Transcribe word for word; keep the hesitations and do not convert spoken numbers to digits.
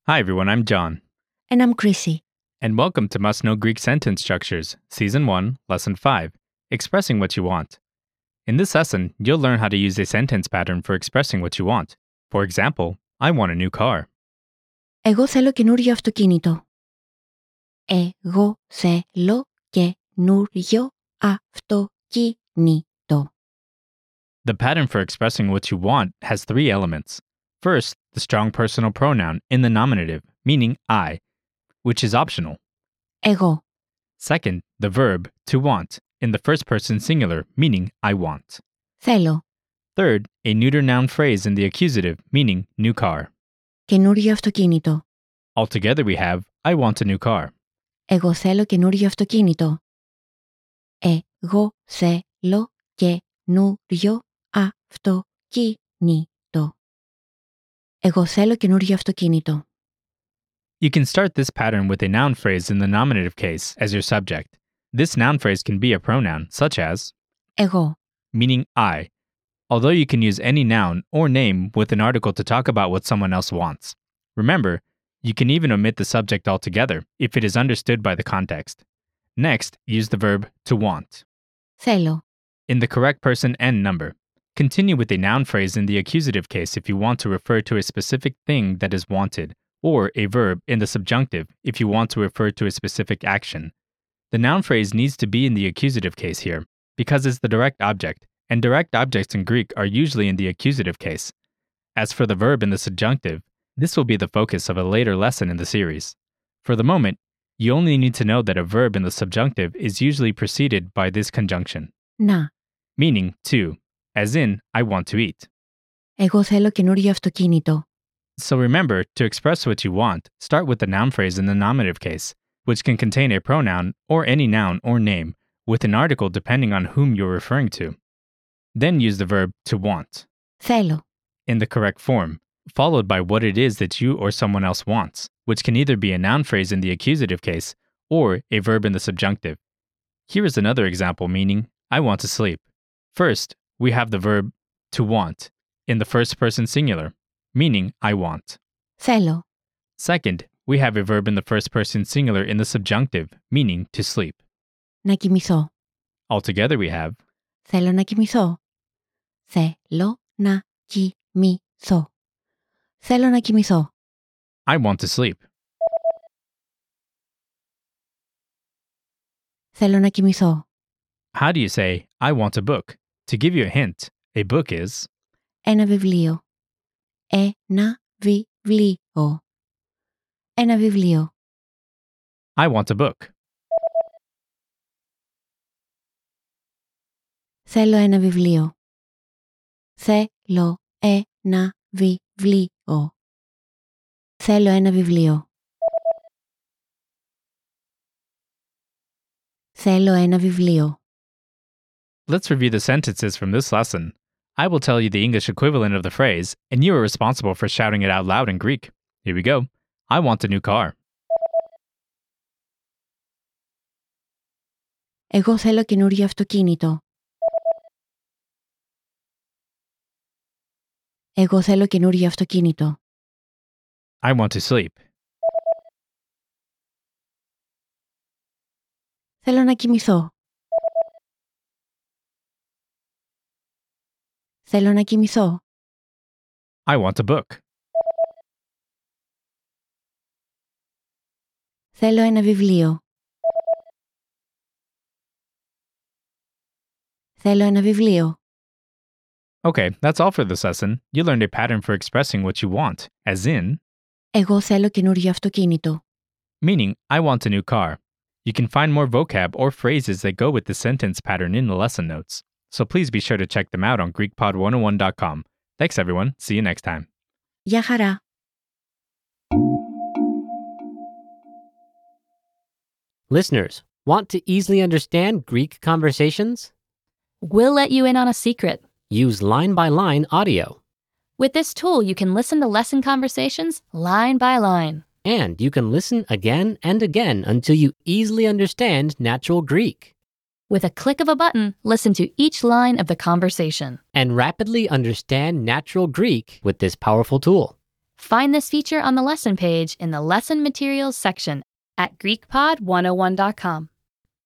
Hi everyone, I'm John. And I'm Chrissy. And welcome to Must Know Greek Sentence Structures, Season one, Lesson five, Expressing What You Want. In this lesson, you'll learn how to use a sentence pattern for expressing what you want. For example, I want a new car. Εγώ θέλω καινούριο αυτοκίνητο. Εγώ θέλω καινούριο αυτοκίνητο. The pattern for expressing what you want has three elements. First, the strong personal pronoun in the nominative, meaning I, which is optional. Εγώ. Second, the verb to want in the first person singular, meaning I want. Θέλω. Third, a neuter noun phrase in the accusative, meaning new car. Καινούριο αυτοκίνητο. Altogether we have I want a new car. Εγώ θέλω καινούριο αυτοκίνητο. Εγώ θέλω καινούριο αυτοκίνητο. Εγώ θέλω καινούριο αυτοκίνητο. You can start this pattern with a noun phrase in the nominative case as your subject. This noun phrase can be a pronoun, such as Εγώ. meaning I, although you can use any noun or name with an article to talk about what someone else wants. Remember, you can even omit the subject altogether if it is understood by the context. Next, use the verb to want Θέλω. in the correct person and number. Continue with a noun phrase in the accusative case if you want to refer to a specific thing that is wanted, or a verb in the subjunctive if you want to refer to a specific action. The noun phrase needs to be in the accusative case here because it's the direct object, and direct objects in Greek are usually in the accusative case. As for the verb in the subjunctive, this will be the focus of a later lesson in the series. For the moment, you only need to know that a verb in the subjunctive is usually preceded by this conjunction, Να. meaning to, as in, I want to eat. Εγώ θέλω καινούριο αυτοκίνητο. So remember, to express what you want, start with the noun phrase in the nominative case, which can contain a pronoun or any noun or name, with an article depending on whom you're referring to. Then use the verb to want Θέλω. in the correct form, followed by what it is that you or someone else wants, which can either be a noun phrase in the accusative case or a verb in the subjunctive. Here is another example meaning, I want to sleep. First, we have the verb to want in the first person singular, meaning I want. Θέλω. Second, we have a verb in the first person singular in the subjunctive, meaning to sleep. Να κοιμηθώ. Altogether we have Θέλω να κοιμηθώ. Θέλω να κοιμηθώ. Θέλω να κοιμηθώ. I want to sleep. Θέλω να κοιμηθώ. How do you say, I want a book? To give you a hint, a book is Ένα βιβλίο. Ένα βιβλίο. Ένα βιβλίο. I want a book. Θέλω ένα βιβλίο. Θέλω ένα βιβλίο. Θέλω ένα βιβλίο. Θέλω ένα βιβλίο. Let's review the sentences from this lesson. I will tell you the English equivalent of the phrase, and you are responsible for shouting it out loud in Greek. Here we go. I want a new car. Εγώ θέλω καινούριο αυτοκίνητο. Εγώ θέλω καινούριο αυτοκίνητο. I want to sleep. Θέλω να κοιμηθώ. Θέλω να κοιμηθώ. I want a book. Θέλω ένα βιβλίο. Θέλω ένα βιβλίο. Okay, that's all for this lesson. You learned a pattern for expressing what you want, as in, Εγώ θέλω καινούριο αυτοκίνητο. meaning, I want a new car. You can find more vocab or phrases that go with the sentence pattern in the lesson notes. So please be sure to check them out on Greek Pod one oh one dot com. Thanks everyone. See you next time. Γεια χαρά. Listeners, want to easily understand Greek conversations? We'll let you in on a secret. Use line-by-line audio. With this tool, you can listen to lesson conversations line by line. And you can listen again and again until you easily understand natural Greek. With a click of a button, listen to each line of the conversation. And rapidly understand natural Greek with this powerful tool. Find this feature on the lesson page in the Lesson Materials section at Greek Pod one oh one dot com.